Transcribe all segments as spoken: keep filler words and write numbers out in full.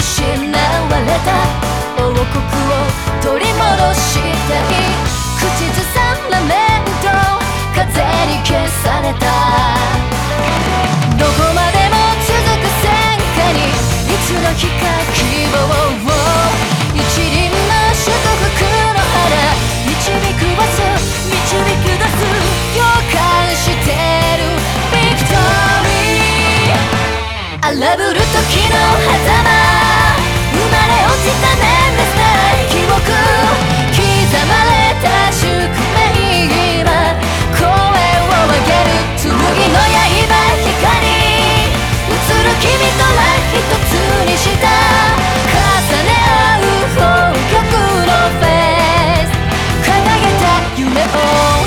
失われた王国を取り戻したい。口ずさんだメント風に消された。どこまでも続く戦火にいつの日か希望を。一輪の祝福の花導くバス導き出す予感してるビクトリー。荒ぶる時の狭間生まれ落ちた年齢ない記憶刻まれた宿命。今声を上げる剣の刃光映る君とは一つにした重ね合う本曲のフェイス掲げた夢を。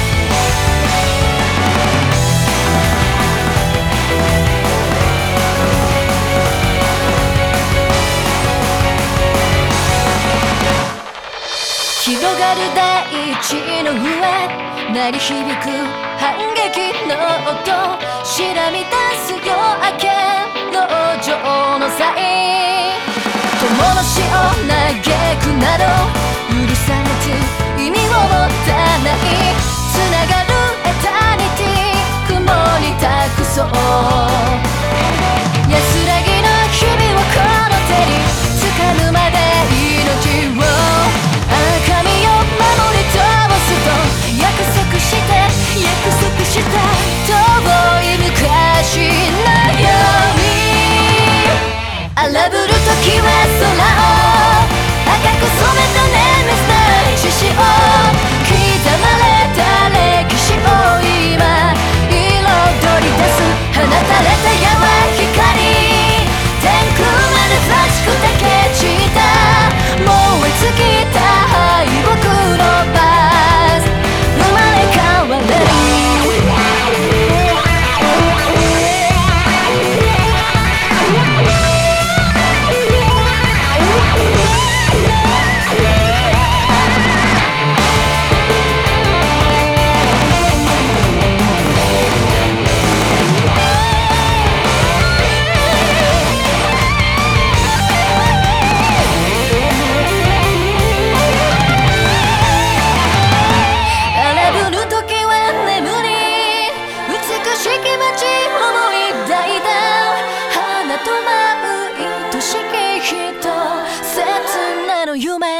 広がる大地の上鳴り響く反撃の音しらみ出す夜明け農場の際友の死を嘆くなど許されず意味を持たないつながるエタニティ雲に託そう。安らぎの日々をこの手に掴むまで命を神を守り通すと約束して約束した遠い昔のように荒ぶる時は空を赤く染めたネメスな獅子を刻まれた歴史を今彩り出す放たれた矢は光天空までフラッシュだけ散った燃え尽きた敗北のバス生まれ変われる。夢